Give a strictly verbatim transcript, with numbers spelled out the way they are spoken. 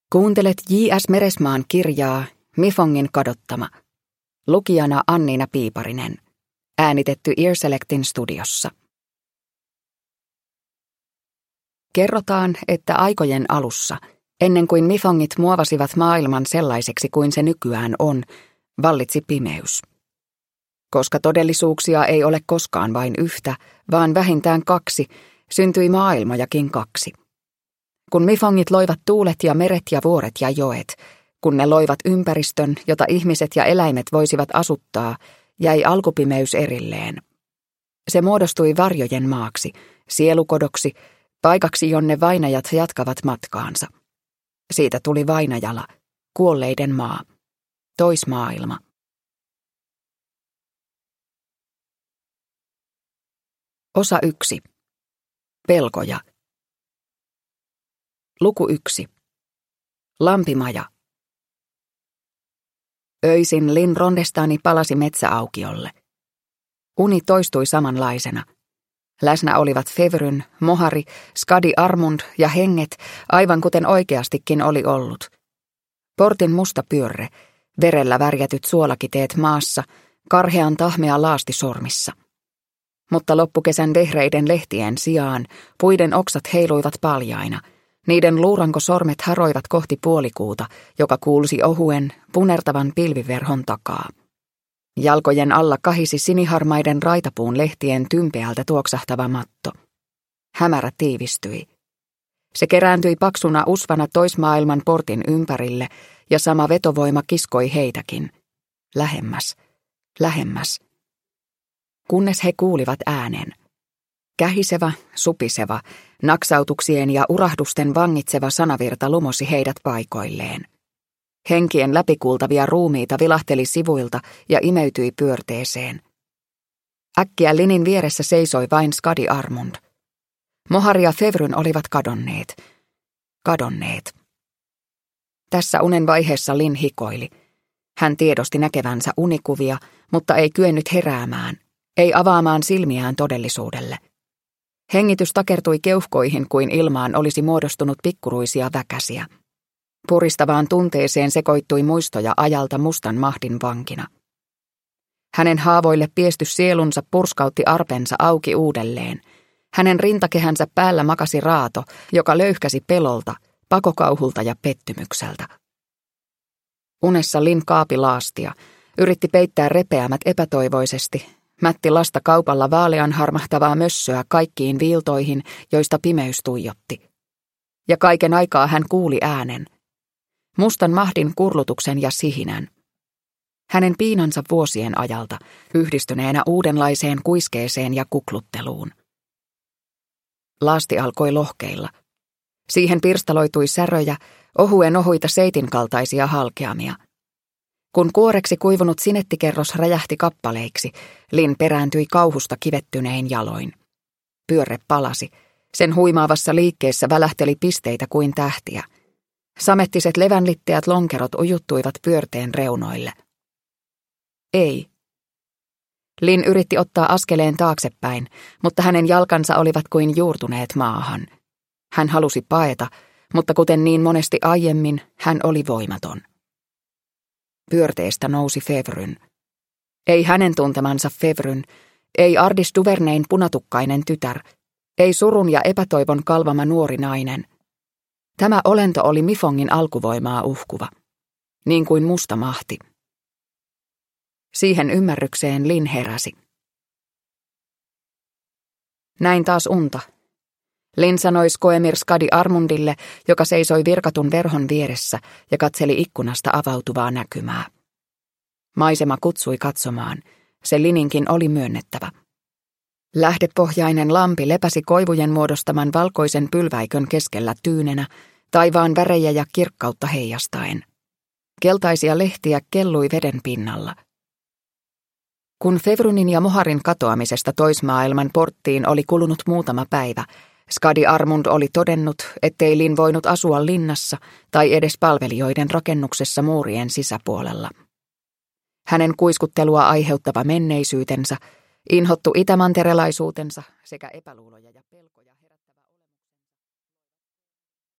Kuuntelet J S Meresmaan kirjaa Mifongin kadottama. Lukijana Anniina Piiparinen. Äänitetty Earselectin studiossa. Kerrotaan, että aikojen alussa, ennen kuin Mifongit muovasivat maailman sellaiseksi kuin se nykyään on, vallitsi pimeys. Koska todellisuuksia ei ole koskaan vain yhtä, vaan vähintään kaksi, syntyi maailmojakin kaksi. Kun Mifongit loivat tuulet ja meret ja vuoret ja joet, kun ne loivat ympäristön, jota ihmiset ja eläimet voisivat asuttaa, jäi alkupimeys erilleen. Se muodostui varjojen maaksi, sielukodoksi, paikaksi, jonne vainajat jatkavat matkaansa. Siitä tuli vainajala, kuolleiden maa, toismaailma. Osa yksi. Pelkoja. Luku yksi. Lampimaja. Öisin Lin Rondestani palasi metsäaukiolle. Uni toistui samanlaisena. Läsnä olivat Fevryn, Mohari, Skadi Armund ja henget, aivan kuten oikeastikin oli ollut. Portin musta pyörre, verellä värjätyt suolakiteet maassa, karhean tahmea laasti sormissa. Mutta loppukesän vehreiden lehtien sijaan puiden oksat heiluivat paljaina. Niiden luurankosormet haroivat kohti puolikuuta, joka kuulsi ohuen, punertavan pilviverhon takaa. Jalkojen alla kahisi siniharmaiden raitapuun lehtien tympeältä tuoksahtava matto. Hämärä tiivistyi. Se kerääntyi paksuna usvana toismaailman portin ympärille, ja sama vetovoima kiskoi heitäkin. Lähemmäs, lähemmäs. Kunnes he kuulivat äänen. Kähisevä, supiseva, naksautuksien ja urahdusten vangitseva sanavirta lumosi heidät paikoilleen. Henkien läpikultavia ruumiita vilahteli sivuilta ja imeytyi pyörteeseen. Äkkiä Linin vieressä seisoi vain Skadi Armund. Mohari ja Fevryn olivat kadonneet. Kadonneet. Tässä unen vaiheessa Lin hikoili. Hän tiedosti näkevänsä unikuvia, mutta ei kyennyt heräämään, ei avaamaan silmiään todellisuudelle. Hengitys takertui keuhkoihin kuin ilmaan olisi muodostunut pikkuruisia väkäsiä. Puristavaan tunteeseen sekoittui muistoja ajalta mustan mahdin vankina. Hänen haavoille piesty sielunsa purskautti arpensa auki uudelleen. Hänen rintakehänsä päällä makasi raato, joka löyhkäsi pelolta, pakokauhulta ja pettymykseltä. Unessa Lin kaapi laastia, yritti peittää repeämät epätoivoisesti, mätti lasta kaupalla vaalean harmahtavaa mössöä kaikkiin viiltoihin, joista pimeys tuijotti. Ja kaiken aikaa hän kuuli äänen. Mustan mahdin kurlutuksen ja sihinän. Hänen piinansa vuosien ajalta, yhdistyneenä uudenlaiseen kuiskeeseen ja kuklutteluun. Laasti alkoi lohkeilla. Siihen pirstaloitui säröjä, ohuen ohuita seitin kaltaisia halkeamia. Kun kuoreksi kuivunut sinettikerros räjähti kappaleiksi, Lin perääntyi kauhusta kivettynein jaloin. Pyörre palasi. Sen huimaavassa liikkeessä välähteli pisteitä kuin tähtiä. Samettiset levänlitteät lonkerot ujuttuivat pyörteen reunoille. Ei. Lin yritti ottaa askeleen taaksepäin, mutta hänen jalkansa olivat kuin juurtuneet maahan. Hän halusi paeta, mutta kuten niin monesti aiemmin, hän oli voimaton. Pyörteestä nousi Fevryn. Ei hänen tuntemansa Fevryn, ei Ardis Duvernein punatukkainen tytär, ei surun ja epätoivon kalvama nuori nainen. Tämä olento oli Mifongin alkuvoimaa uhkuva, niin kuin musta mahti. Siihen ymmärrykseen Lin heräsi. Näin taas unta. Lin sanoi Skoemir Skadi Armundille, joka seisoi virkatun verhon vieressä ja katseli ikkunasta avautuvaa näkymää. Maisema kutsui katsomaan. Se Lininkin oli myönnettävä. Lähdepohjainen lampi lepäsi koivujen muodostaman valkoisen pylväikön keskellä tyynenä, taivaan värejä ja kirkkautta heijastaen. Keltaisia lehtiä kellui veden pinnalla. Kun Fevrynin ja Moharin katoamisesta toismaailman porttiin oli kulunut muutama päivä, Skadi Armund oli todennut, ettei Lin voinut asua linnassa tai edes palvelijoiden rakennuksessa muurien sisäpuolella. Hänen kuiskuttelua aiheuttava menneisyytensä, inhottu itämanterelaisuutensa sekä epäluuloja ja pelkoja